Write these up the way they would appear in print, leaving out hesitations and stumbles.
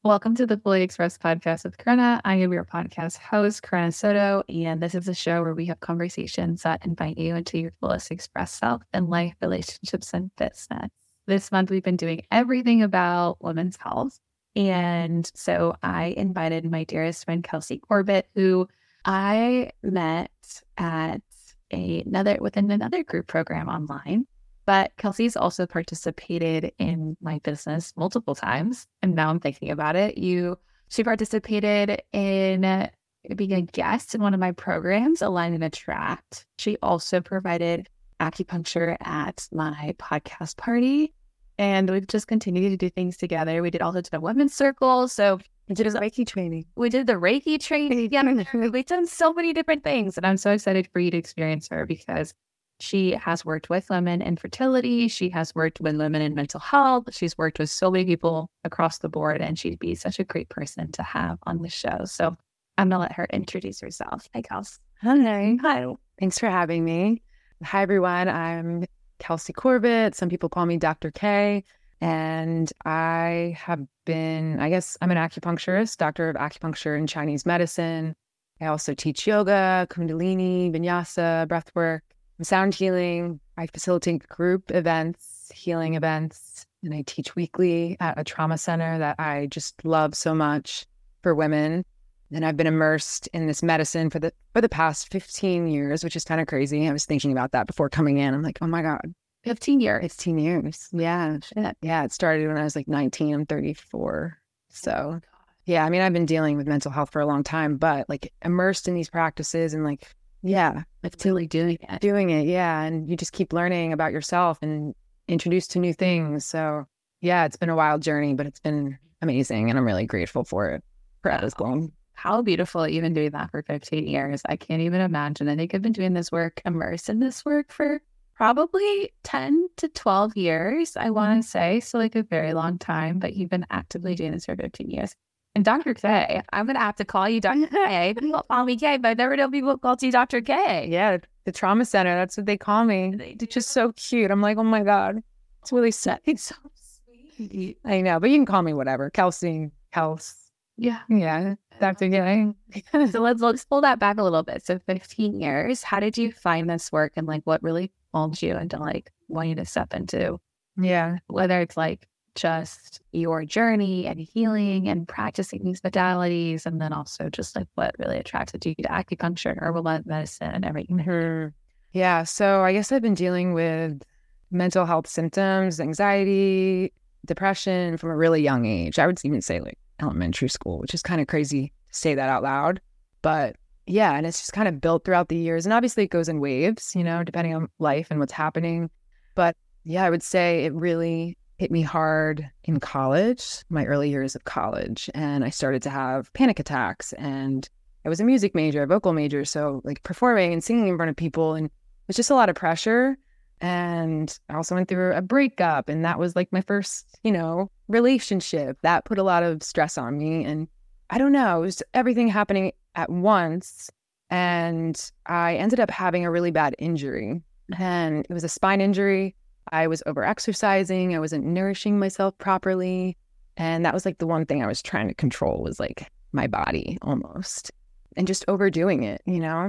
Welcome to the Fully Expressed podcast with Karina. I am your podcast host, Karina Soto, and this is a show where we have conversations that invite you into your fullest expressed self in life, relationships, and business. This month, we've been doing everything about women's health. And so I invited my dearest friend, Kelsey Corbett, who I met at within another group program online. But Kelsey's also participated in my business multiple times. And now I'm thinking about it. She participated in being a guest in one of my programs, Align and Attract. She also provided acupuncture at my podcast party. And we've just continued to do things together. We did also a women's circle. So we did Reiki training. We did the Reiki training. Yeah, we've done so many different things. And I'm so excited for you to experience her because she has worked with women in fertility. She has worked with women in mental health. She's worked with so many people across the board, and she'd be such a great person to have on the show. So I'm going to let her introduce herself. Hi, Kelsey. Hi. Thanks for having me. Hi, everyone. I'm Kelsey Corbett. Some people call me Dr. K. And I'm an acupuncturist, doctor of acupuncture and Chinese medicine. I also teach yoga, kundalini, vinyasa, breathwork, sound healing. I facilitate group events, healing events, and I teach weekly at a trauma center that I just love so much for women. And I've been immersed in this medicine for the past 15 years, which is kind of crazy. I was thinking about that before coming in. I'm like, oh my God. 15 years. 15 years. Yeah. Shit. Yeah. It started when I was like 19. I'm 34. So yeah, I mean, I've been dealing with mental health for a long time, but like immersed in these practices and like, yeah, really doing it. Yeah. And you just keep learning about yourself and introduced to new things. So yeah, it's been a wild journey, but it's been amazing. And I'm really grateful for it. How beautiful even doing that for 15 years. I can't even imagine. I think I've been doing this work, immersed in this work for probably 10 to 12 years, I want to say. So like a very long time, but you've been actively doing this for 15 years. And Dr. K, I'm going to have to call you Dr. K. People call me K, but I never know people call you Dr. K. Yeah, the trauma center, that's what they call me. It's just so cute. I'm like, oh my God. It's really sad. It's so sweet. I know, but you can call me whatever. Kelsey, Kels. Yeah. Dr. K. So let's pull that back a little bit. So 15 years, how did you find this work and like what really pulled you into like wanting to step into? Yeah. Whether it's like just your journey and healing and practicing these modalities, and then also just like what really attracted you to acupuncture, herbal medicine, and everything. Yeah. So I guess I've been dealing with mental health symptoms, anxiety, depression from a really young age. I would even say like elementary school, which is kind of crazy to say that out loud. But yeah, and it's just kind of built throughout the years. And obviously it goes in waves, depending on life and what's happening. But yeah, I would say it really hit me hard in college, my early years of college. And I started to have panic attacks. And I was a music major, a vocal major. So like performing and singing in front of people. And it was just a lot of pressure. And I also went through a breakup. And that was like my first, relationship. That put a lot of stress on me. And I don't know, it was everything happening at once. And I ended up having a really bad injury. And it was a spine injury. I was over-exercising. I wasn't nourishing myself properly. And that was like the one thing I was trying to control was like my body almost. And just overdoing it,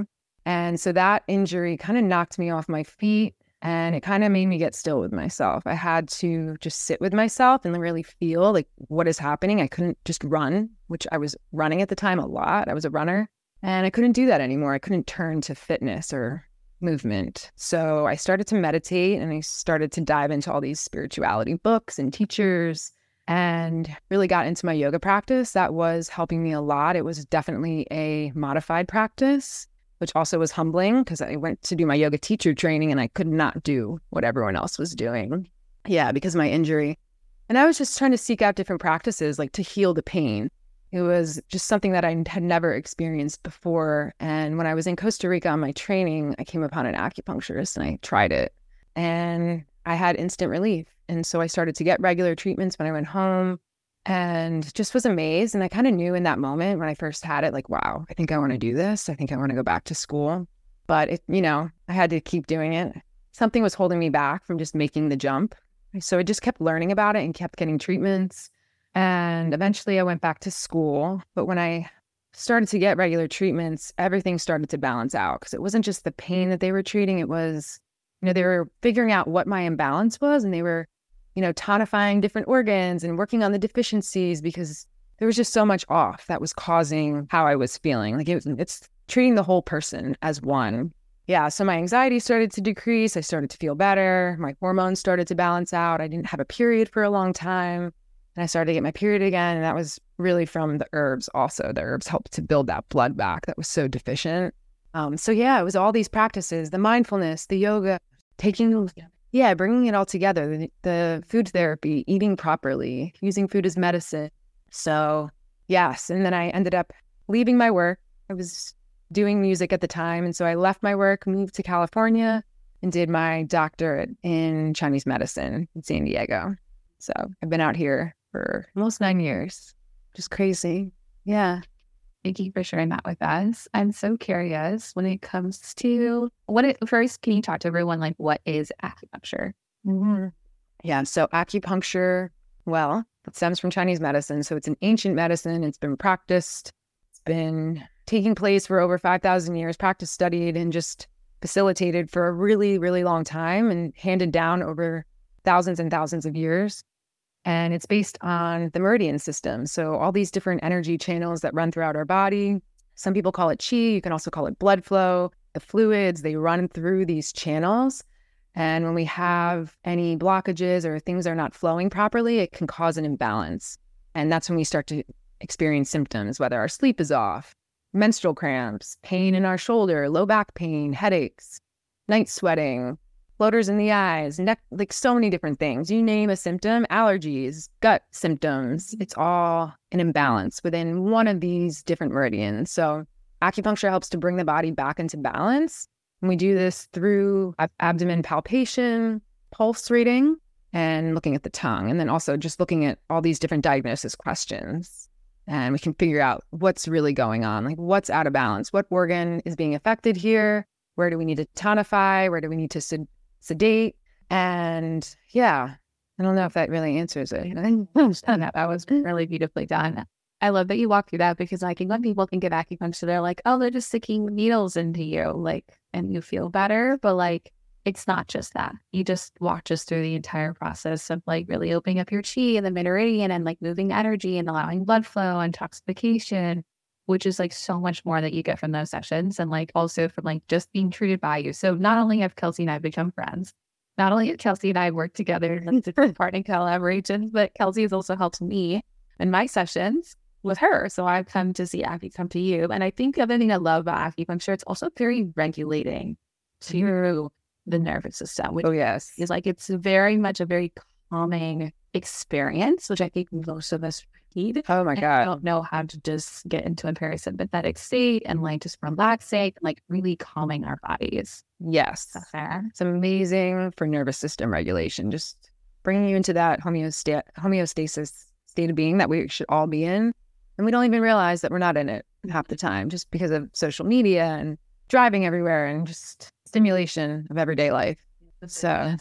And so that injury kind of knocked me off my feet. And it kind of made me get still with myself. I had to just sit with myself and really feel like what is happening. I couldn't just run, which I was running at the time a lot. I was a runner. And I couldn't do that anymore. I couldn't turn to fitness or movement. So I started to meditate and I started to dive into all these spirituality books and teachers and really got into my yoga practice. That was helping me a lot. It was definitely a modified practice, which also was humbling because I went to do my yoga teacher training and I could not do what everyone else was doing. Yeah, because of my injury. And I was just trying to seek out different practices like to heal the pain. It was just something that I had never experienced before. And when I was in Costa Rica on my training, I came upon an acupuncturist and I tried it. And I had instant relief. And so I started to get regular treatments when I went home and just was amazed. And I kind of knew in that moment when I first had it, like, wow, I think I want to do this. I think I want to go back to school. But, I had to keep doing it. Something was holding me back from just making the jump. So I just kept learning about it and kept getting treatments. And eventually I went back to school. But when I started to get regular treatments, everything started to balance out because it wasn't just the pain that they were treating. It was, they were figuring out what my imbalance was, and they were, tonifying different organs and working on the deficiencies because there was just so much off that was causing how I was feeling. Like it's treating the whole person as one. Yeah. So my anxiety started to decrease. I started to feel better. My hormones started to balance out. I didn't have a period for a long time. And I started to get my period again. And that was really from the herbs also. The herbs helped to build that blood back that was so deficient. So yeah, it was all these practices, the mindfulness, the yoga, bringing it all together, the food therapy, eating properly, using food as medicine. So yes. And then I ended up leaving my work. I was doing music at the time. And so I left my work, moved to California, and did my doctorate in Chinese medicine in San Diego. So I've been out here for almost 9 years. Just crazy. Yeah. Thank you for sharing that with us. I'm so curious when it comes to first, can you talk to everyone, like, what is acupuncture? Mm-hmm. Yeah. So acupuncture, well, it stems from Chinese medicine. So it's an ancient medicine. It's been practiced. It's been taking place for over 5,000 years, practiced, studied, and just facilitated for a really, really long time and handed down over thousands and thousands of years. And it's based on the meridian system. So all these different energy channels that run throughout our body. Some people call it qi. You can also call it blood flow. The fluids, they run through these channels. And when we have any blockages or things are not flowing properly, it can cause an imbalance. And that's when we start to experience symptoms, whether our sleep is off, menstrual cramps, pain in our shoulder, low back pain, headaches, night sweating, floaters in the eyes, neck, like so many different things. You name a symptom, allergies, gut symptoms, it's all an imbalance within one of these different meridians. So acupuncture helps to bring the body back into balance. And we do this through abdomen palpation, pulse reading, and looking at the tongue. And then also just looking at all these different diagnosis questions. And we can figure out what's really going on, like what's out of balance, what organ is being affected here, where do we need to tonify, where do we need to sedate. And yeah, I don't know if that really answers it. That was really beautifully done. I love that you walk through that because I think when people think of acupuncture, they're like, oh, they're just sticking needles into you, like, and you feel better. But like, it's not just that. You just walk us through the entire process of like really opening up your chi and the meridian and like moving energy and allowing blood flow and detoxification, which is like so much more that you get from those sessions. And like also from like just being treated by you. So not only have Kelsey and I become friends, not only have Kelsey and I worked together in different part in collaborations, but Kelsey has also helped me in my sessions with her. So I've come to see Acu come to you. And I think the other thing I love about acupuncture, it's also very regulating to the nervous system, which is like, it's very much a very calming experience, which I think most of us need. Oh my God. I don't know how to just get into a parasympathetic state and like just relaxing, like really calming our bodies. Yes. It's amazing for nervous system regulation, just bringing you into that homeostasis state of being that we should all be in. And we don't even realize that we're not in it half the time just because of social media and driving everywhere and just stimulation of everyday life. So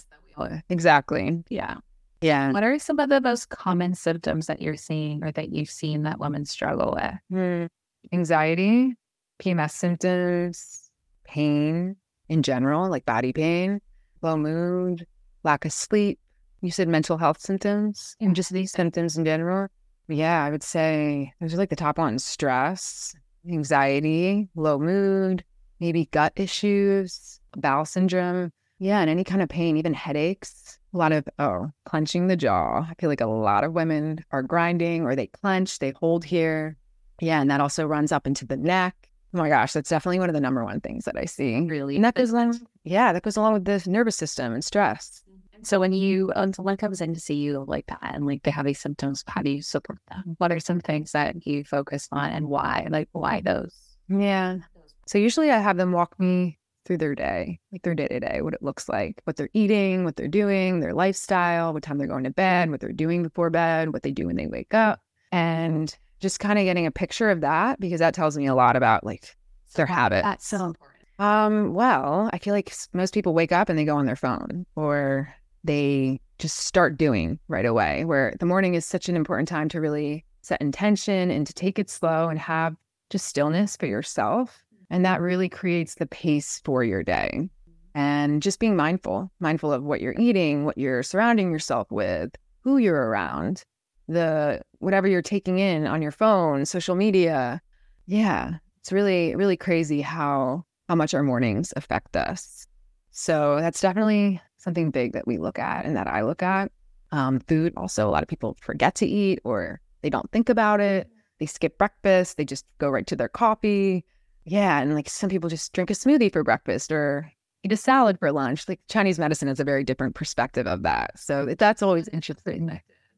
exactly. Yeah. Yeah. What are some of the most common symptoms that you're seeing or that you've seen that women struggle with? Anxiety, PMS symptoms, pain in general, like body pain, low mood, lack of sleep. You said mental health symptoms and just these symptoms in general. Yeah, I would say those are like the top ones: stress, anxiety, low mood, maybe gut issues, bowel syndrome. Yeah, and any kind of pain, even headaches. A lot of, clenching the jaw. I feel like a lot of women are grinding or they clench, they hold here. Yeah, and that also runs up into the neck. Oh my gosh, that's definitely one of the number one things that I see. Really? And that goes along with the nervous system and stress. So when someone comes in to see you like that and like they have these symptoms, how do you support them? What are some things that you focus on and why? Like why those? Yeah. So usually I have them walk me through their day, like their day-to-day, what it looks like, what they're eating, what they're doing, their lifestyle, what time they're going to bed, what they're doing before bed, what they do when they wake up, and just kind of getting a picture of that because that tells me a lot about like their habits. That's so important. Well, I feel like most people wake up and they go on their phone or they just start doing right away, where the morning is such an important time to really set intention and to take it slow and have just stillness for yourself. And that really creates the pace for your day. And just being mindful of what you're eating, what you're surrounding yourself with, who you're around, whatever you're taking in on your phone, social media. Yeah, it's really, really crazy how much our mornings affect us. So that's definitely something big that we look at and that I look at. Food also, a lot of people forget to eat or they don't think about it. They skip breakfast. They just go right to their coffee. Yeah, and like some people just drink a smoothie for breakfast or eat a salad for lunch. Like Chinese medicine has a very different perspective of that. So that's always interesting.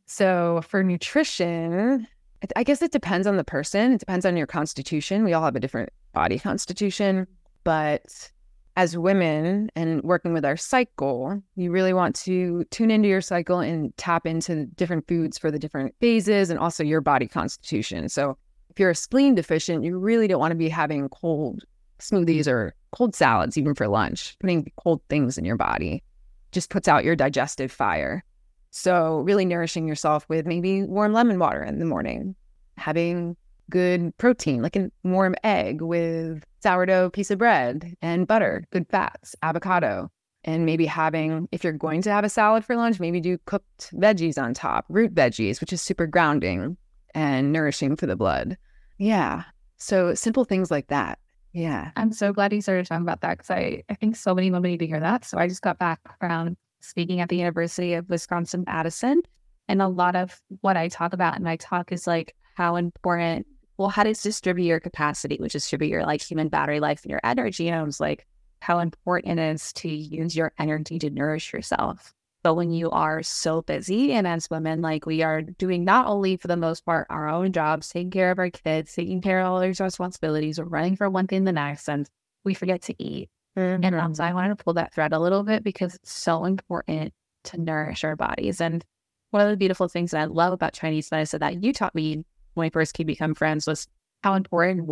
So for nutrition, I guess it depends on the person. It depends on your constitution. We all have a different body constitution. But as women and working with our cycle, you really want to tune into your cycle and tap into different foods for the different phases and also your body constitution. So if you're a spleen deficient, you really don't want to be having cold smoothies or cold salads, even for lunch. Putting cold things in your body just puts out your digestive fire. So really nourishing yourself with maybe warm lemon water in the morning, having good protein, like a warm egg with sourdough piece of bread and butter, good fats, avocado, and maybe having, if you're going to have a salad for lunch, maybe do cooked veggies on top, root veggies, which is super grounding and nourishing for the blood. Yeah. So simple things like that. Yeah. I'm so glad you started talking about that because I think so many women need to hear that. So I just got back from speaking at the University of Wisconsin-Madison. And a lot of what I talk about in my talk is like how important, well, how to distribute your capacity, which is distribute your like human battery life and your energy. And I was like, how important it is to use your energy to nourish yourself. But when you are so busy, and as women, like we are doing not only for the most part our own jobs, taking care of our kids, taking care of all those responsibilities, or running from one thing to the next, and we forget to eat. Mm-hmm. And so I wanted to pull that thread a little bit because it's so important to nourish our bodies. And one of the beautiful things that I love about Chinese medicine that you taught me when we first become friends was how important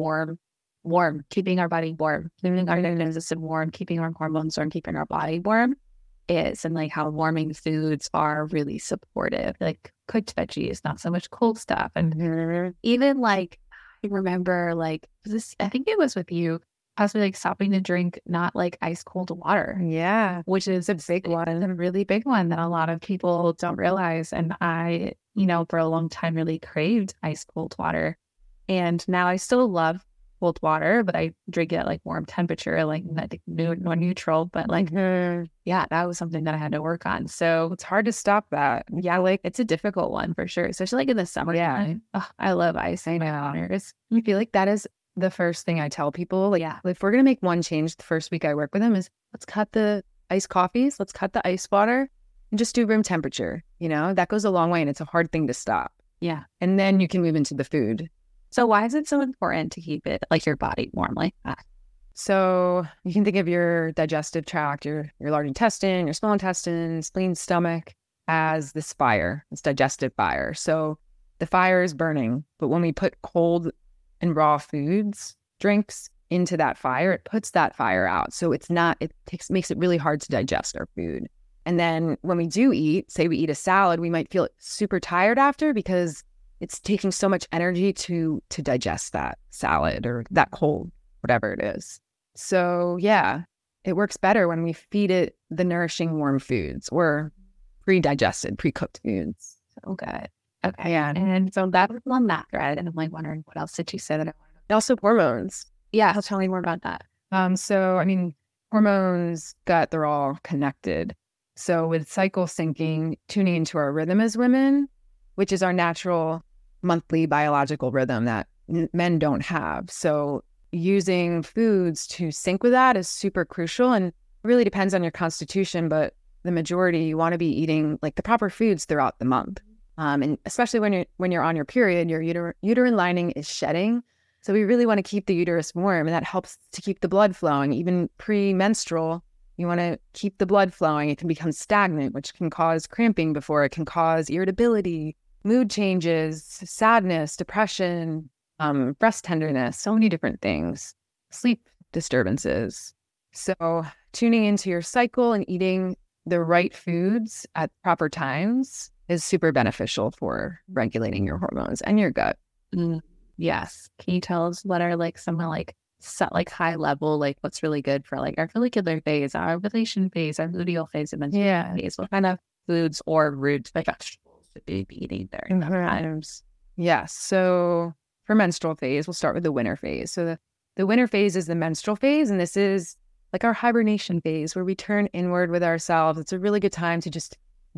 warm, keeping our body warm, keeping our nervous system warm, keeping our hormones warm, keeping our body warm is, and like how warming foods are really supportive, like cooked veggies, not so much cold stuff. And even like, I remember like this, I think it was with you, possibly like stopping to drink not like ice cold water. Yeah. Which is a big one, a really big one that a lot of people don't realize. And I, for a long time really craved ice cold water. And now I still love cold water, but I drink it at like warm temperature, like not neutral, but like, yeah, that was something that I had to work on. So it's hard to stop that. Yeah, like it's a difficult one for sure, especially like in the summer. Yeah. I love ice. I know. I feel like that is the first thing I tell people. Like, yeah, if we're going to make one change the first week I work with them is let's cut the iced coffees, let's cut the ice water and just do room temperature. That goes a long way and it's a hard thing to stop. Yeah. And then you can move into the food. So why is it so important to keep it like your body warm like that? So you can think of your digestive tract, your large intestine, your small intestine, spleen, stomach as this fire, this digestive fire. So the fire is burning, but when we put cold and raw foods, drinks into that fire, it puts that fire out. So makes it really hard to digest our food. And then when we do eat, say we eat a salad, we might feel super tired after because it's taking so much energy to digest that salad or that cold, whatever it is. So yeah, it works better when we feed it the nourishing warm foods or pre-digested, pre-cooked foods. So good. Okay. Yeah. And so that was on that thread. And I'm like wondering what else did you say that I wanted to know? Also hormones. Yeah. Tell me more about that. So, hormones, gut, they're all connected. So with cycle syncing, tuning into our rhythm as women, which is our natural monthly biological rhythm that men don't have. So using foods to sync with that is super crucial and really depends on your constitution, but the majority, you want to be eating like the proper foods throughout the month. And especially when you're on your period, your uterine lining is shedding. So we really want to keep the uterus warm, and that helps to keep the blood flowing. Even premenstrual, you want to keep the blood flowing. It can become stagnant, which can cause cramping before it can cause irritability, mood changes, sadness, depression, breast tenderness, so many different things, sleep disturbances. So tuning into your cycle and eating the right foods at proper times is super beneficial for regulating your hormones and your gut. Yes. Can you tell us what are like some like set like high level, like what's really good for like our follicular phase, our ovulation phase, our luteal phase, and menstruation phase? What kind of foods or roots, like vegetables, should we be eating during those times? Yes. So for menstrual phase, we'll start with the winter phase. So the winter phase is the menstrual phase, and this is like our hibernation phase where we turn inward with ourselves. It's a really good time to just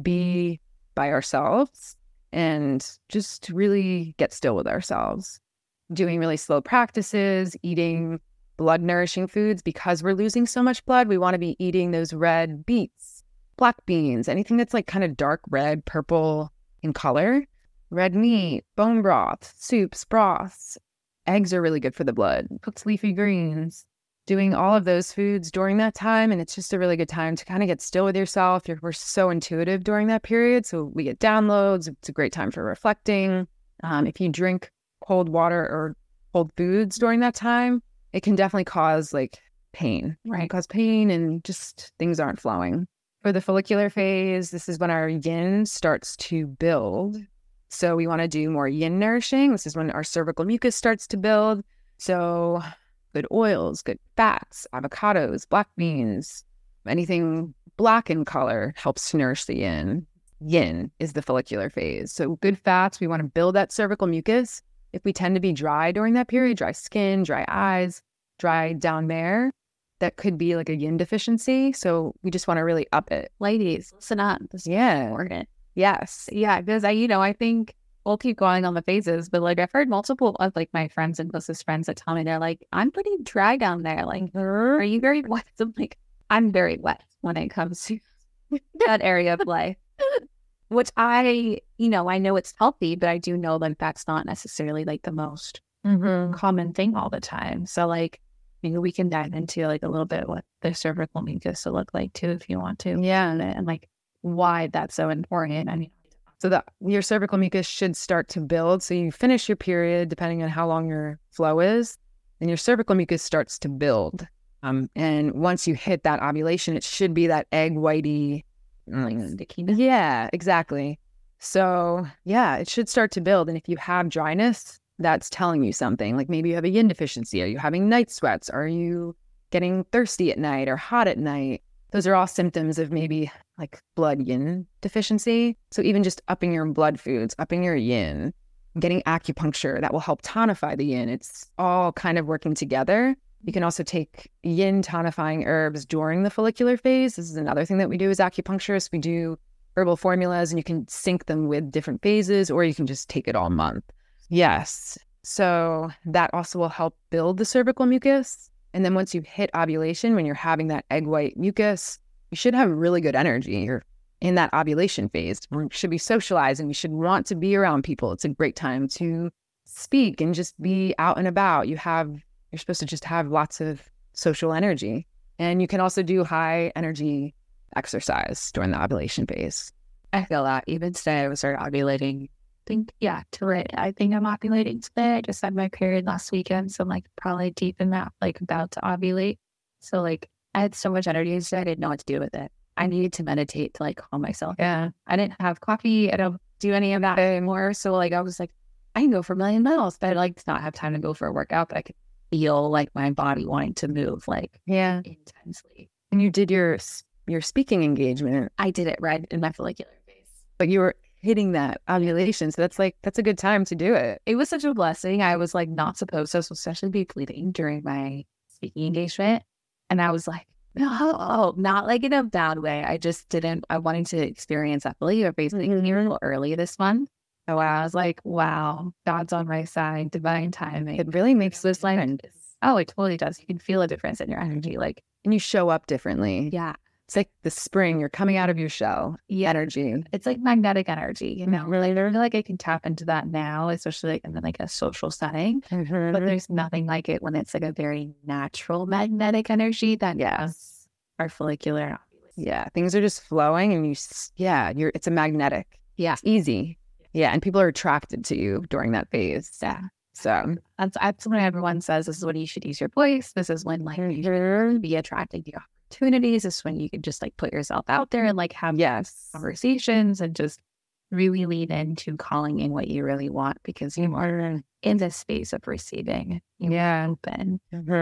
be by ourselves and just really get still with ourselves. Doing really slow practices, eating blood nourishing foods. Because we're losing so much blood, we want to be eating those red beets, black beans, anything that's like kind of dark red, purple in color. Red meat, bone broth, soups, broths. Eggs are really good for the blood. Cooked leafy greens. Doing all of those foods during that time. And it's just a really good time to kind of get still with yourself. We're so intuitive during that period. So we get downloads. It's a great time for reflecting. If you drink cold water or cold foods during that time, it can definitely cause like pain. Right. Cause pain and just things aren't flowing. For the follicular phase, this is when our yin starts to build. So we want to do more yin nourishing. This is when our cervical mucus starts to build. So good oils, good fats, avocados, black beans, anything black in color helps to nourish the yin. Yin is the follicular phase. So good fats, we want to build that cervical mucus. If we tend to be dry during that period, dry skin, dry eyes, dry down there, that could be like a yin deficiency. So we just want to really up it. Ladies, listen up. This is important. Yes. Yeah, because I think we'll keep going on the phases, but like I've heard multiple of like my friends and closest friends that tell me they're like, I'm pretty dry down there. Like, are you very wet? I'm like, I'm very wet when it comes to that area of life. Which I know it's healthy, but I do know like that's not necessarily like the most common thing all the time. So like maybe we can dive into like a little bit what the cervical mucus will look like too, if you want to. Yeah. And like why that's so important. I mean, so that your cervical mucus should start to build. So you finish your period, depending on how long your flow is, and your cervical mucus starts to build. And once you hit that ovulation, it should be that egg whitey, like stickiness. Yeah, exactly. So yeah, it should start to build. And if you have dryness, that's telling you something. Like maybe you have a yin deficiency. Are you having night sweats? Are you getting thirsty at night or hot at night? Those are all symptoms of maybe like blood yin deficiency. So even just upping your blood foods, upping your yin, getting acupuncture, that will help tonify the yin. It's all kind of working together. You can also take yin tonifying herbs during the follicular phase. This is another thing that we do as acupuncturists. We do herbal formulas and you can sync them with different phases, or you can just take it all month. Yes. So that also will help build the cervical mucus. And then once you hit ovulation, when you're having that egg white mucus, you should have really good energy. You're in that ovulation phase. We should be socializing. We should want to be around people. It's a great time to speak and just be out and about. You're supposed to just have lots of social energy. And you can also do high energy exercise during the ovulation phase. I feel that even today I was ovulating. I think I'm ovulating today. I just had my period last weekend, so I'm like probably deep in that, like about to ovulate. So like I had so much energy today, I didn't know what to do with it. I needed to meditate to like calm myself. Yeah. I didn't have coffee. I don't do any of that anymore. So like I was like, I can go for a million miles, but I'd like to not have time to go for a workout, but I could feel like my body wanting to move like intensely. And you did your speaking engagement. I did it right in my follicular phase. But you were hitting that ovulation. So that's a good time to do it. It was such a blessing. I was like not supposed to, especially be bleeding during my speaking engagement. And I was like, no, not like in a bad way. I wanted to experience that follicular phase here a little early this month. So I was like, wow, God's on my side, divine timing. It really makes this like, oh, it totally does. You can feel a difference in your energy. Like, and you show up differently. Yeah. It's like the spring, you're coming out of your shell. Energy. It's like magnetic energy, you know, really like I can tap into that now, especially like in like a social setting. But there's nothing like it when it's like a very natural magnetic energy that our follicular. Yeah. Things are just flowing and it's a magnetic. Yeah. It's easy. Yeah. And people are attracted to you during that phase. Yeah. So that's when everyone says this is when you should use your voice. This is when like you should be attracting the opportunities. This is when you can just like put yourself out there and like have conversations and just really lean into calling in what you really want, because you are in this space of receiving. Yeah. Open.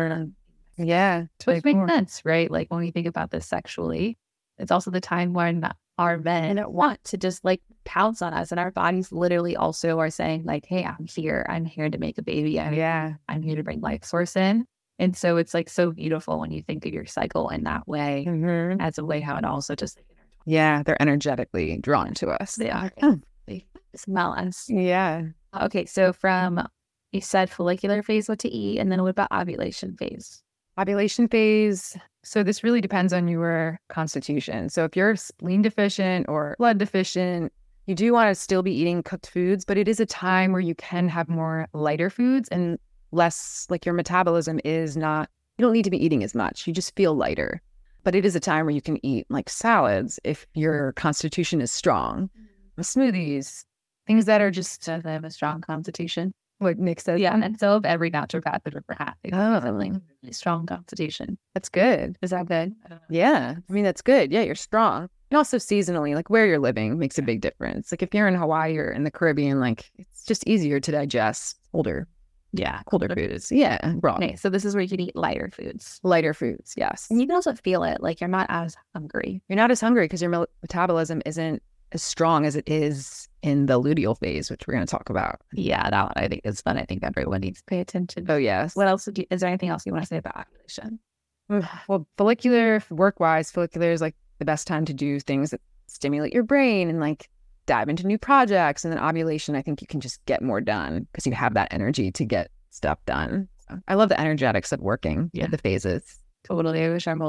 Yeah. Which makes sense, right? Like when we think about this sexually, it's also the time when our men want to just like pounce on us, and our bodies literally also are saying like, hey, I'm here to make a baby. I'm here to bring life source in. And so it's like so beautiful when you think of your cycle in that way, as a way how it also just like, they're energetically drawn to us. They are. They smell us. Yeah. Okay, so from, you said follicular phase, what to eat, and then what about ovulation phase? Ovulation phase. So this really depends on your constitution. So if you're spleen deficient or blood deficient, you do want to still be eating cooked foods, but it is a time where you can have more lighter foods and less, like your metabolism is not, you don't need to be eating as much. You just feel lighter. But it is a time where you can eat like salads if your constitution is strong. Smoothies, things that are just I have a strong constitution. what Nick says. Yeah, and so of every naturopath I've ever had. Really strong constitution. That's good. Is that good? Yeah. I mean, that's good. Yeah, you're strong. And also seasonally, like where you're living makes a big difference. Like if you're in Hawaii or in the Caribbean, like it's just easier to digest colder foods. Yeah. Raw. Okay, so this is where you can eat lighter foods. Lighter foods, yes. And you can also feel it. Like you're not as hungry. You're not as hungry because your metabolism isn't as strong as it is in the luteal phase, which we're going to talk about. Yeah, that one I think is fun. I think everyone needs to pay attention. Oh, yes. What else is there anything else you want to say about ovulation? Well, follicular, work-wise, follicular is like the best time to do things that stimulate your brain and like dive into new projects. And then ovulation, I think you can just get more done because you have that energy to get stuff done. So I love the energetics of working with the phases. Totally.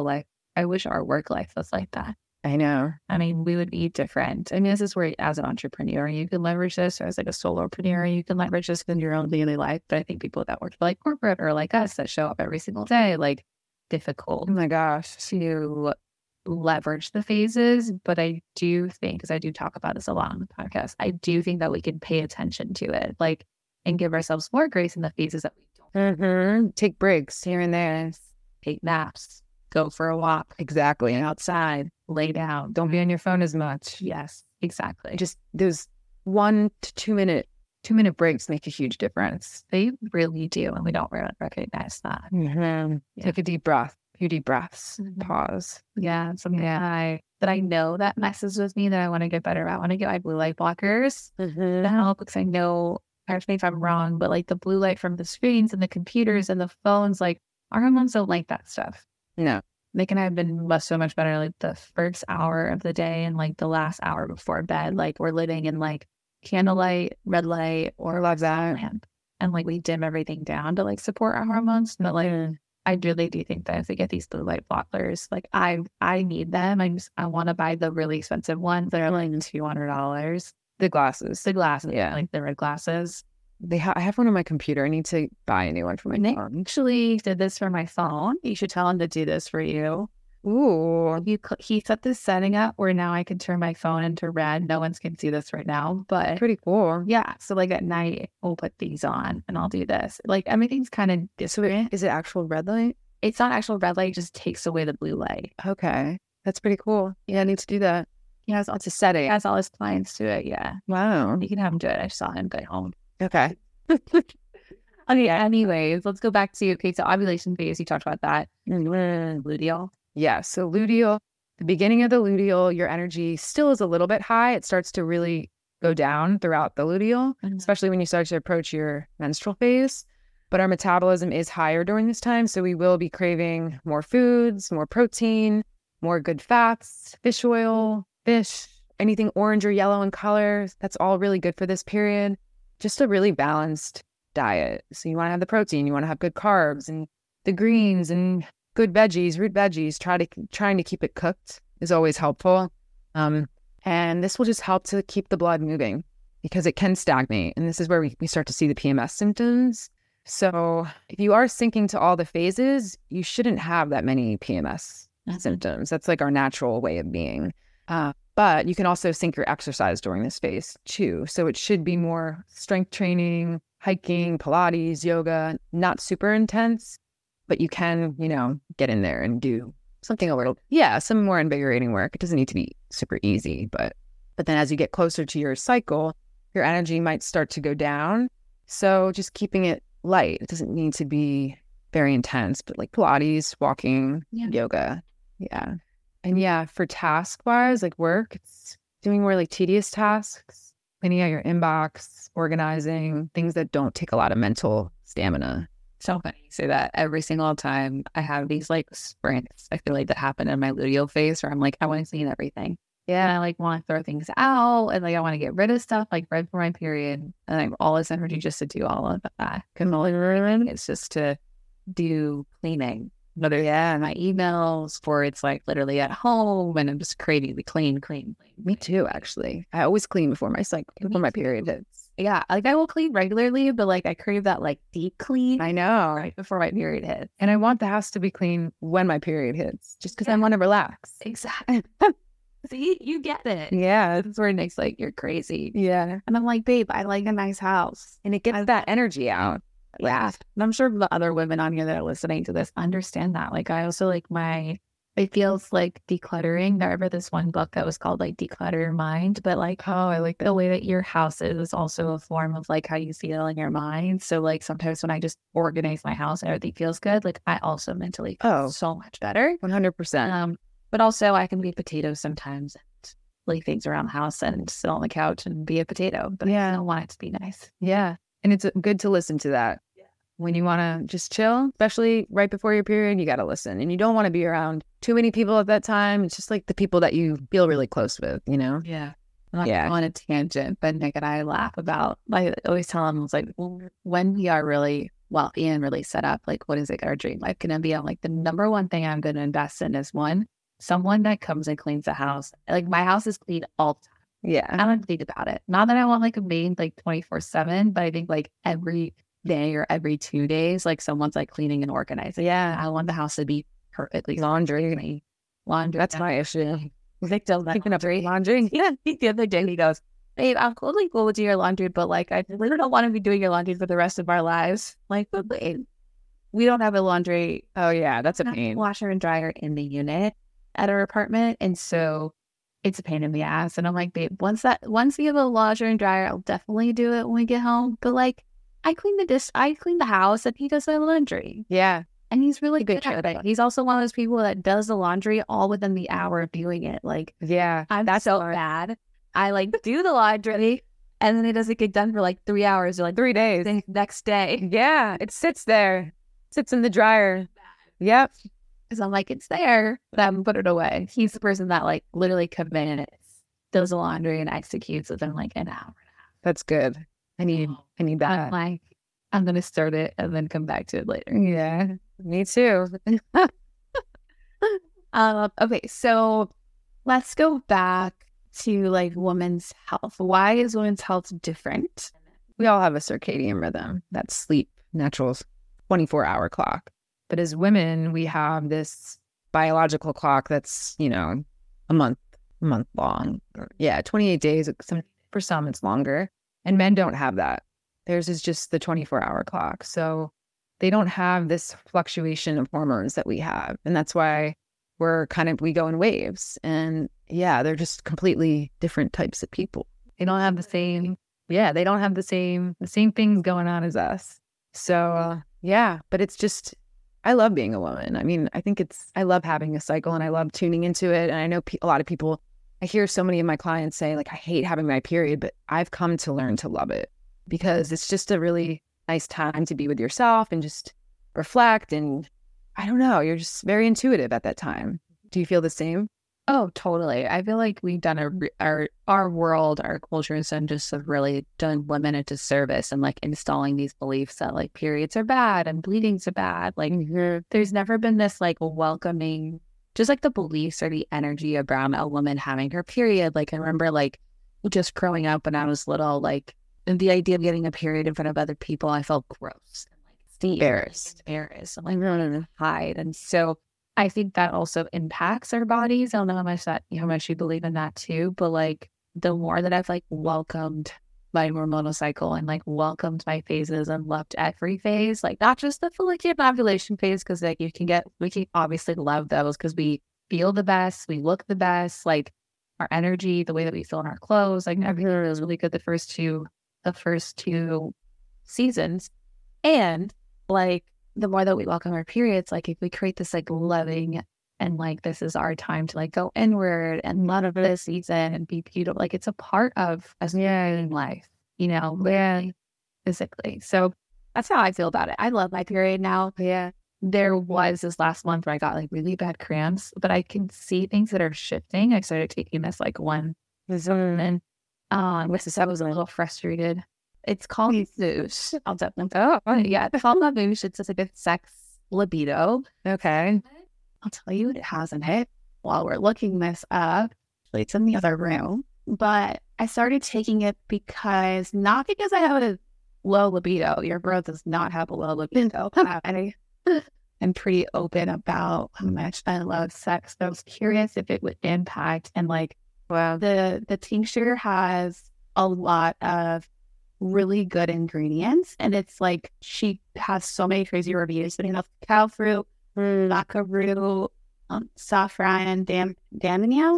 I wish our work life was like that. I know. I mean, we would be different. I mean, this is where as an entrepreneur, you can leverage this, or as like a solopreneur, you can leverage this in your own daily life. But I think people that work for like corporate or like us that show up every single day, like difficult. Oh my gosh. To leverage the phases. But I do think, because I do talk about this a lot on the podcast, I do think that we can pay attention to it, like, and give ourselves more grace in the phases that we don't. Take breaks here and there. Take naps. Go for a walk. Exactly. Outside. Lay down. Don't be on your phone as much. Yes, exactly. Just those 1 to 2 minute breaks make a huge difference. They really do, and we don't really recognize that. Take a deep breath. A few deep breaths. Pause. Yeah, something that I know that messes with me that I want to get better at. I want to get my blue light blockers to help, because I know, correct me if I'm wrong, but like the blue light from the screens and the computers and the phones, like our hormones don't like that stuff. No. Nick and I have been so much better like the first hour of the day and like the last hour before bed. Like we're living in like candlelight, red light, or love that lamp. And like we dim everything down to like support our hormones. But like I really do think that if we get these blue light blockers, like I need them. I want to buy the really expensive ones that are like $200. The glasses. Yeah. Like the red glasses. I have one on my computer. I need to buy a new one for my phone. Actually did this for my phone. You should tell him to do this for you. Ooh. He set this setting up where now I can turn my phone into red. No one's can see this right now, but pretty cool. Yeah. So like at night, we'll put these on and I'll do this. Like everything's kind of different. So is it actual red light? It's not actual red light. It just takes away the blue light. Okay. That's pretty cool. Yeah, I need to do that. Yeah. It's a setting. He has all his clients do it. Yeah. Wow. You can have him do it. I saw him get home. Okay. Okay. Anyways, let's go back to, so ovulation phase. You talked about that. Luteal. Yeah. So luteal, the beginning of the luteal, your energy still is a little bit high. It starts to really go down throughout the luteal, especially when you start to approach your menstrual phase. But our metabolism is higher during this time. So we will be craving more foods, more protein, more good fats, fish oil, fish, anything orange or yellow in color. That's all really good for this period. Just a really balanced diet. So you want to have the protein, you want to have good carbs and the greens and good veggies, root veggies. Trying to keep it cooked is always helpful. And this will just help to keep the blood moving because it can stagnate. And this is where we start to see the PMS symptoms. So if you are syncing to all the phases, you shouldn't have that many PMS symptoms. That's like our natural way of being. But you can also sync your exercise during this phase too. So it should be more strength training, hiking, Pilates, yoga, not super intense, but you can, get in there and do something a little, yeah, some more invigorating work. It doesn't need to be super easy, but then as you get closer to your cycle, your energy might start to go down. So just keeping it light. It doesn't need to be very intense, but like Pilates, walking, yoga. Yeah. And yeah, for task wise, like work, it's doing more like tedious tasks, cleaning out your inbox, organizing, things that don't take a lot of mental stamina. So funny you say that. Every single time I have these like sprints, I feel like that happen in my luteal phase where I'm like, I want to clean everything. Yeah. And I like want to throw things out and like I want to get rid of stuff like right before my period. And I have all this energy just to do all of that. Because it's just to do cleaning. Whether my emails for it's like literally at home and I'm just craving the clean. Me too, actually. I always clean before my cycle, before my period hits. Yeah, like I will clean regularly, but like I crave that like deep clean. I know. Right before my period hits. And I want the house to be clean when my period hits, just because I want to relax. Exactly. See, you get it. Yeah. This is where Nick's like, you're crazy. Yeah. And I'm like, babe, I like a nice house. And it gets that energy out. Yeah. And I'm sure the other women on here that are listening to this understand that. Like I also like it feels like decluttering. I remember this one book that was called like Declutter Your Mind, but like, oh, I like the way that your house is also a form of like how you feel in your mind. So like sometimes when I just organize my house and everything feels good, like I also mentally feel so much better. 100%. But also I can be a potato sometimes and leave things around the house and sit on the couch and be a potato, but I don't want it to be nice. Yeah. And it's good to listen to that. When you want to just chill, especially right before your period, you got to listen. And you don't want to be around too many people at that time. It's just like the people that you feel really close with, you know? Yeah. I'm not on a tangent, but Nick and I laugh about, I always tell him, I was like, when we are really wealthy and really set up, like, what is it, our dream life going to be? I'm like, the number one thing I'm going to invest in is someone that comes and cleans the house. Like, my house is clean all the time. Yeah. I don't think about it. Not that I want like a maid like 24/7, but I think like every day or every 2 days, like someone's like cleaning and organizing. Yeah. I want the house to be perfectly laundry. That's my issue. Victim keeping up laundry. Yeah. The other day he goes, babe, I'm totally cool with your laundry, but like I really don't want to be doing your laundry for the rest of our lives. Like, but babe, we don't have a laundry. Oh yeah, that's a pain. Washer and dryer in the unit at our apartment, and so it's a pain in the ass. And I'm like, babe, once we have a washer and dryer, I'll definitely do it when we get home. But like, I clean the house, and he does my laundry. Yeah. And he's really good at it. He's also one of those people that does the laundry all within the hour of doing it. Like, yeah, that's so bad. I like do the laundry, and then it doesn't get done for like 3 hours or like 3 days. The next day. Yeah. It sits in the dryer. Yep. Because I'm like, it's there, but I haven't put it away. He's the person that like literally commits, does the laundry and executes within like an hour. That's good. I need that. I'm like, I'm going to start it and then come back to it later. Yeah, me too. Okay, so let's go back to like women's health. Why is women's health different? We all have a circadian rhythm. That's sleep, natural 24-hour clock. But as women, we have this biological clock that's, a month long. Yeah, 28 days. For some, it's longer. And men don't have that. Theirs is just the 24-hour clock. So they don't have this fluctuation of hormones that we have. And that's why we go in waves. And yeah, they're just completely different types of people. They don't have the same things going on as us. So yeah, but it's just, I love being a woman. I mean, I love having a cycle and I love tuning into it. And I know a lot of people, I hear so many of my clients say like, I hate having my period, but I've come to learn to love it because it's just a really nice time to be with yourself and just reflect. And I don't know, you're just very intuitive at that time. Do you feel the same? Oh, totally. I feel like we've done our world, our culture has really done women a disservice and like installing these beliefs that like periods are bad and bleedings are bad. Like there's never been this like welcoming, just like the beliefs or the energy around a woman having her period. Like I remember like just growing up when I was little, like the idea of getting a period in front of other people, I felt gross and like embarrassed. I'm like, no, hide. And so I think that also impacts our bodies. I don't know how much you believe in that too, but like the more that I've like welcomed my hormonal cycle and like welcomed my phases and loved every phase, like not just the follicular ovulation phase, because like we can obviously love those because we feel the best, we look the best, like our energy, the way that we feel in our clothes, like everything was really good the first two seasons. And like the more that we welcome our periods, like if we create this like loving and like this is our time to like go inward and love this season and be beautiful, like it's a part of us in life, really physically. So that's how I feel about it. I love my period now. Yeah. There was this last month where I got like really bad cramps, but I can see things that are shifting. I started taking this like one and with this, I was a little frustrated. It's called Voosh. I'll definitely. Yeah, it's called Voosh. It's just like a sex libido. Okay. I'll tell you what it has in it while we're looking this up. It's in the other room, but I started taking it not because I have a low libido. Your growth does not have a low libido. I'm pretty open about how much I love sex. So I was curious if it would impact. And like, wow, the tincture has a lot of really good ingredients, and it's like she has so many crazy reviews. But enough cacao fruit, maca root, saffron, damia.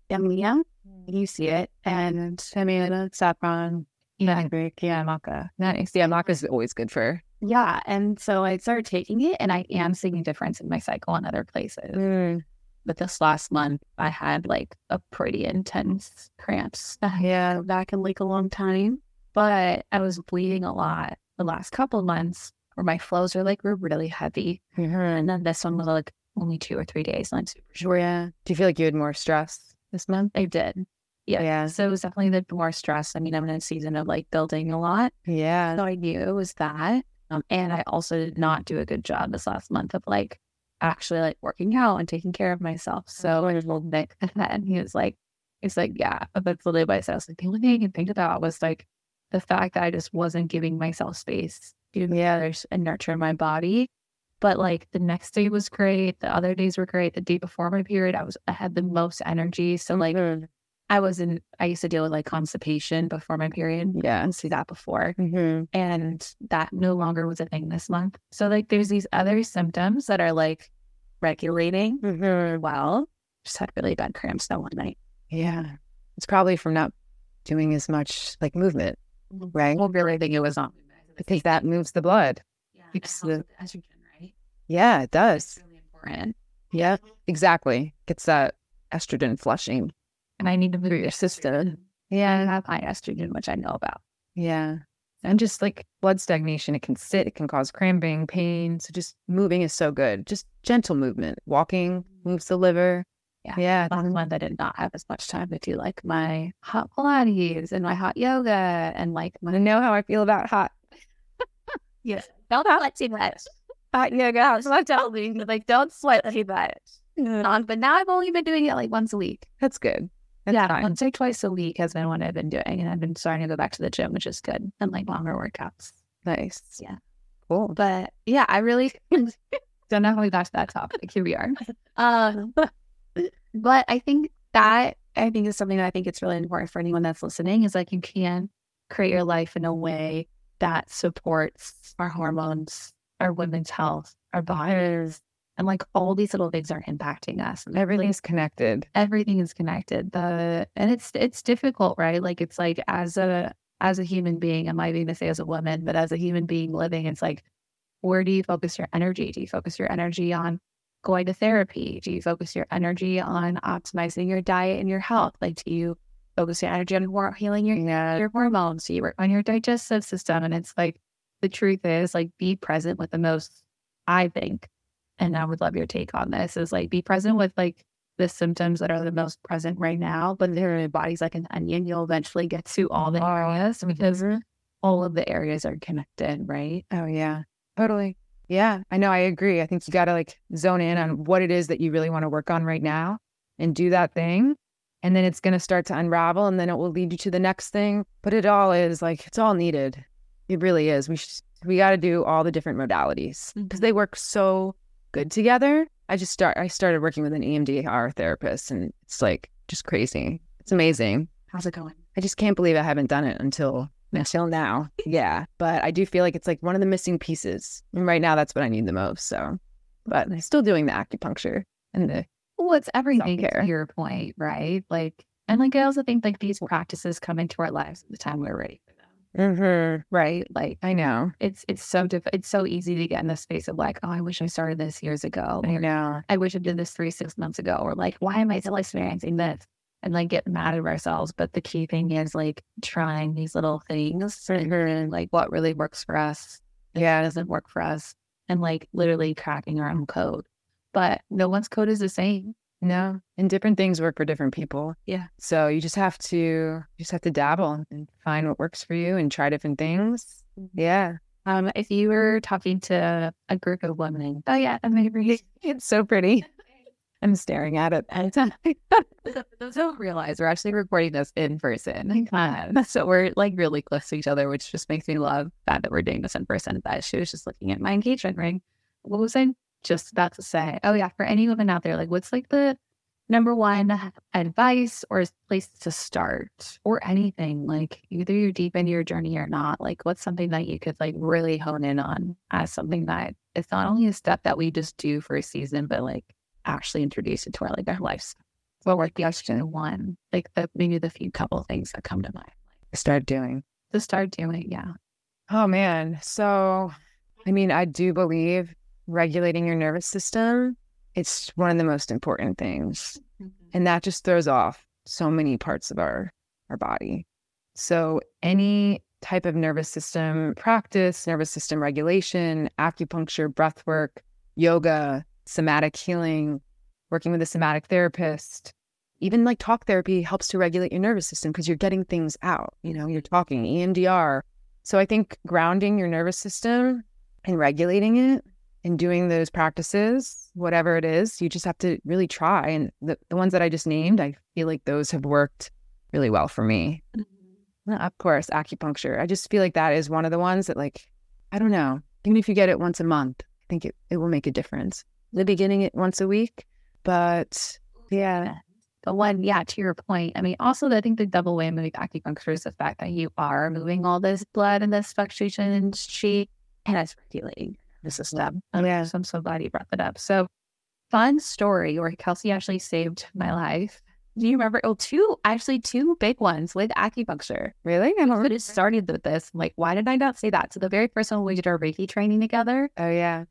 You see it, and saffron. Yeah, maca. Nice. Yeah, maca is always good for. Yeah, and so I started taking it, and I am seeing a difference in my cycle in other places. But this last month, I had like a pretty intense cramps. Yeah, back in like a long time. But I was bleeding a lot the last couple of months, where my flows were really heavy. And then this one was like only 2 or 3 days, and I'm super sure. Yeah. Do you feel like you had more stress this month? I did. Yeah. So it was definitely the more stress. I mean, I'm in a season of like building a lot. Yeah. So I knew it was that. And I also did not do a good job this last month of like actually like working out and taking care of myself. So I told Nick that, and he was like, yeah, that's literally what I said. I was like, the only thing I can think about was like the fact that I just wasn't giving myself space to nourish and nurture my body. But like the next day was great. The other days were great. The day before my period, I had the most energy. So like I used to deal with like constipation before my period. Yeah. And see that before. And that no longer was a thing this month. So like there's these other symptoms that are like regulating well. Just had really bad cramps that one night. Yeah. It's probably from not doing as much like movement, right? Well, really think it was not movement. Because that moves the blood. Yeah, it helps with the estrogen, right? Yeah, it does. It's really important. Yeah, exactly. Gets that estrogen flushing. And I need to move your system. Yeah, I have high estrogen, which I know about. Yeah. And just like blood stagnation, it can sit, it can cause cramping, pain. So just moving is so good. Just gentle movement. Walking moves the liver. Yeah. Last month I did not have as much time to do like my hot Pilates and my hot yoga and like I know how I feel about hot. Yeah. Don't sweat too much. Hot yoga. So I'm telling you, like, don't sweat too much. But now I've only been doing it like once a week. That's good. Once or twice a week has been what I've been doing. And I've been starting to go back to the gym, which is good. And like longer workouts. Nice. Yeah. Cool. But yeah, I really don't know how we got to that topic. Here we are. But I think is something that I think it's really important for anyone that's listening is like you can create your life in a way that supports our hormones, our women's health, our bodies, and like all these little things are impacting us. Everything's connected. Everything is connected. And it's difficult, right? Like it's like as a human being, I might even say as a woman, but as a human being living, it's like, where do you focus your energy? Do you focus your energy on going to therapy? Do you focus your energy on optimizing your diet and your health? Like, do you focus your energy on healing your hormones? Do you work on your digestive system? And it's like, the truth is like, be present with the most, I think, and I would love your take on this, is like, be present with like the symptoms that are the most present right now, but their body's like an onion. You'll eventually get to all the areas because all of the areas are connected, right? Oh yeah, totally. Yeah, I know. I agree. I think you got to like zone in on what it is that you really want to work on right now and do that thing. And then it's going to start to unravel and then it will lead you to the next thing. But it all is like, it's all needed. It really is. We got to do all the different modalities because they work so good together. I started working with an EMDR therapist and it's like just crazy. It's amazing. How's it going? I just can't believe I haven't done it until until now. Yeah. But I do feel like it's like one of the missing pieces. And right now, that's what I need the most. So, but I'm still doing the acupuncture and the Well, it's everything self-care. to your point, right? Like, and like, I also think like these practices come into our lives at the time we're ready for them. Right? Like, I know. it's so it's so easy to get in the space of like, oh, I wish I started this years ago. I know. I wish I did this 6 months ago. Or like, why am I still experiencing this? And like get mad at ourselves. But the key thing is like trying these little things and like what really works for us. Yeah, doesn't work for us. And like literally cracking our own code. But no one's code is the same. No. And different things work for different people. Yeah. So you just have to dabble and find what works for you and try different things. Yeah. If you were talking to a group of women, oh yeah, amazing. It's so pretty. I'm staring at it anytime. Those don't realize we're actually recording this in person. So we're like really close to each other, which just makes me love that we're doing this in person. That she was just looking at my engagement ring. What was I just about to say? Oh yeah, for any women out there, like what's like the number one advice or place to start or anything? Like either you're deep into your journey or not. Like what's something that you could like really hone in on as something that it's not only a step that we just do for a season, but like actually introduce it to our like our lives. Well, like the question one, like maybe the few couple things that come to mind. Start doing. To start doing, yeah. Oh man. So, I mean, I do believe regulating your nervous system, it's one of the most important things. And that just throws off so many parts of our body. So any type of nervous system practice, nervous system regulation, acupuncture, breath work, yoga, somatic healing, working with a somatic therapist, even like talk therapy helps to regulate your nervous system because you're getting things out. You know, you're talking EMDR. So I think grounding your nervous system and regulating it and doing those practices, whatever it is, you just have to really try. And the ones that I just named, I feel like those have worked really well for me. Of course, acupuncture. I just feel like that is one of the ones that like, I don't know, even if you get it once a month, I think it will make a difference. The beginning it once a week, but yeah. The one, yeah, to your point. I mean, also, I think the double whammy with acupuncture is the fact that you are moving all this blood and this fluctuation and chi, and it's regulating the system. Yeah. So I'm so glad you brought that up. So, fun story where Kelsey actually saved my life. Do you remember? Oh, two big ones with acupuncture. Really? I don't But it started with this. Like, why did I not say that? So the very first one we did our Reiki training together. Oh yeah.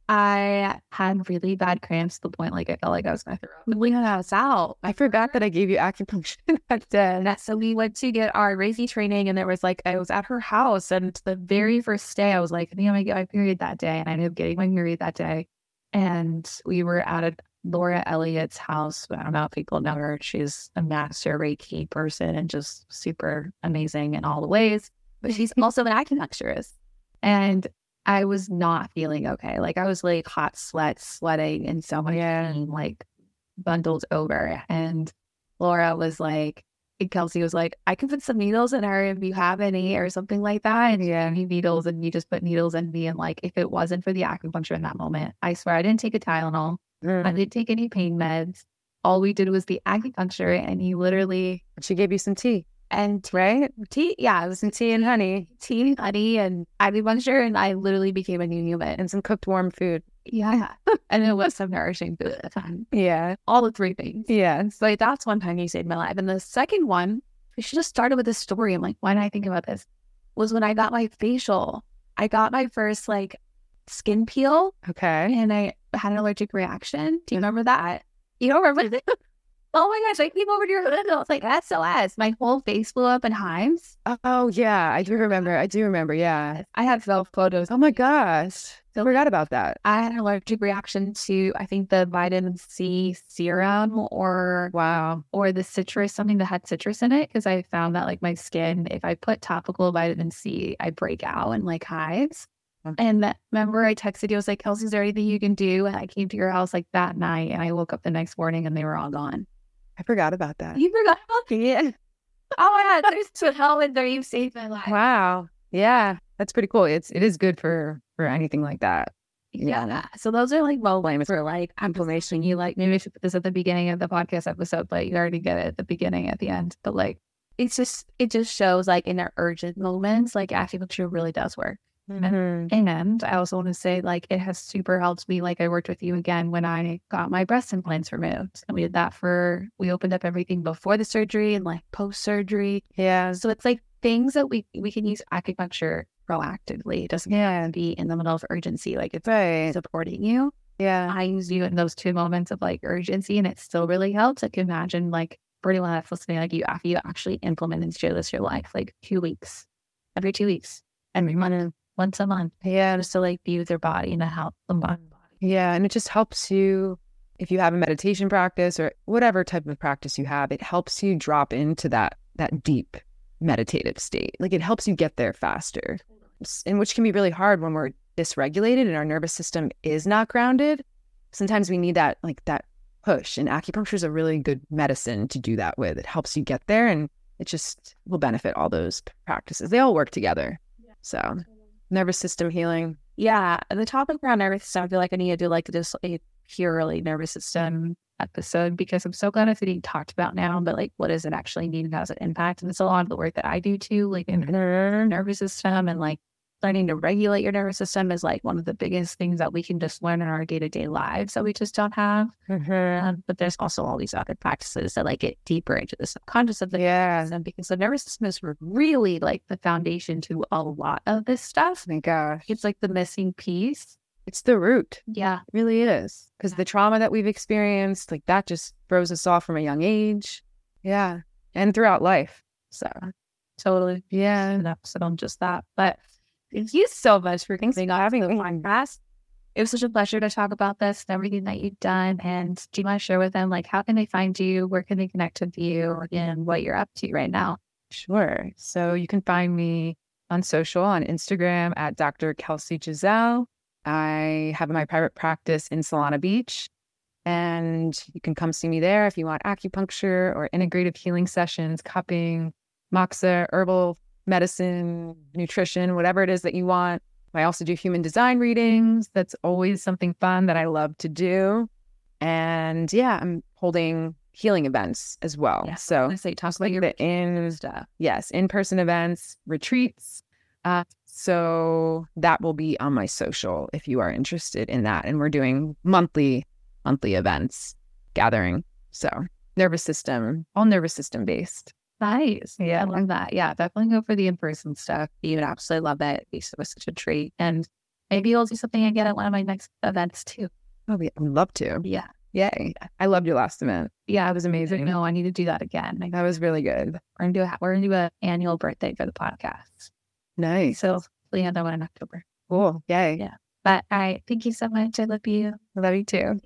I had really bad cramps to the point like I felt like I was going to throw up. We got us out. I forgot that I gave you acupuncture that day. So we went to get our Reiki training, and there was like, I was at her house, and the very first day I was like, I think I might get my period that day, and I ended up getting my period that day. And we were at Laura Elliott's house. I don't know if people know her. She's a master Reiki person and just super amazing in all the ways. But she's also an acupuncturist. And I was not feeling okay. Like I was like hot sweating and so much pain, like bundled over. And Laura was like, Kelsey was like, I can put some needles in her if you have any or something like that. And yeah, he needles, and you just put needles in me. And like, if it wasn't for the acupuncture in that moment, I swear I didn't take a Tylenol. I didn't take any pain meds. All we did was the acupuncture, and he literally. She gave you some tea. And right? Tea, yeah, it was some tea and honey, and acupuncture, and I literally became a new human. And some cooked warm food. Yeah, and it was some nourishing food at the time. Yeah, all the three things. Yeah, so that's one time you saved my life. And the second one, we should have started with this story. I'm like, why did I think about this? Was when I got my facial. I got my first like skin peel. Okay, and I had an allergic reaction. Do you remember that? You don't remember? Oh my gosh, I came over to your hood. I was like, SOS. My whole face blew up in hives. Oh, yeah. I do remember. Yeah. I have photos. Oh my gosh. I forgot about that. I had an allergic reaction to, I think, the vitamin C serum or the citrus, something that had citrus in it. Because I found that like my skin, if I put topical vitamin C, I break out in like hives. And remember I texted you, I was like, Kelsey, is there anything you can do? And I came to your house like that night, and I woke up the next morning and they were all gone. I forgot about that. You forgot about that? Yeah. Oh my God, there's to hell and there you saved my life. Wow. Yeah. That's pretty cool. It is good for anything like that. Yeah. So those are like moments for like inflammation. You like, maybe I should put this at the beginning of the podcast episode, but you already get it at the beginning, at the end. But like it just shows like in our urgent moments, like acupuncture really does work. And I also want to say, like, it has super helped me. Like, I worked with you again when I got my breast implants removed. And we did that we opened up everything before the surgery and like post surgery. Yeah. So it's like things that we can use acupuncture proactively. It doesn't have to be in the middle of urgency. Like, it's supporting you. Yeah. I use you in those 2 moments of like urgency, and it still really helps. I can imagine like for anyone that's listening, like after you actually implement and share this your life, like 2 weeks, every 2 weeks, every month. Once a month. Yeah. Just to like be with your body and to help the body. Yeah. And it just helps you, if you have a meditation practice or whatever type of practice you have, it helps you drop into that deep meditative state. Like it helps you get there faster, and which can be really hard when we're dysregulated and our nervous system is not grounded. Sometimes we need that push, and acupuncture is a really good medicine to do that with. It helps you get there, and it just will benefit all those practices. They all work together. So nervous system healing. Yeah. And the topic around nervous system, I feel like I need to do like just a purely nervous system episode, because I'm so glad it's being talked about now, but like what does it actually mean and how does it impact? And it's a lot of the work that I do too, like in the nervous system, and like learning to regulate your nervous system is like one of the biggest things that we can just learn in our day-to-day lives that we just don't have. But there's also all these other practices that like get deeper into the subconscious of the nervous system, because the nervous system is really like the foundation to a lot of this stuff. Oh my gosh. It's like the missing piece. It's the root. Yeah. It really is. Because the trauma that we've experienced, like that just throws us off from a young age. Yeah. And throughout life. So totally. Yeah. An episode on just that. But thank you so much for having me on podcast. It was such a pleasure to talk about this and everything that you've done. And do you want to share with them, like, how can they find you? Where can they connect with you and what you're up to right now? Sure. So you can find me on social, on Instagram at Dr. Kelsey Giselle. I have my private practice in Solana Beach, and you can come see me there if you want acupuncture or integrative healing sessions, cupping, moxa, herbal medicine, nutrition, whatever it is that you want. I also do human design readings. That's always something fun that I love to do. And yeah, I'm holding healing events as well. Yeah. So talk about your stuff. Yes, in-person events, retreats. So that will be on my social if you are interested in that. And we're doing monthly events, gathering. So all nervous system based. Nice. Yeah, I love that. Yeah, definitely go for the in-person stuff. You would absolutely love that. It was such a treat. And maybe you'll do something again at one of my next events too. Oh, I'd love to. Yeah. Yay. I loved your last event. Yeah, it was amazing. No, I need to do that again. That was really good. We're gonna do an annual birthday for the podcast. Nice. So hopefully another one in October. Cool. Yay. Yeah. But thank you so much. I love you. I love you too.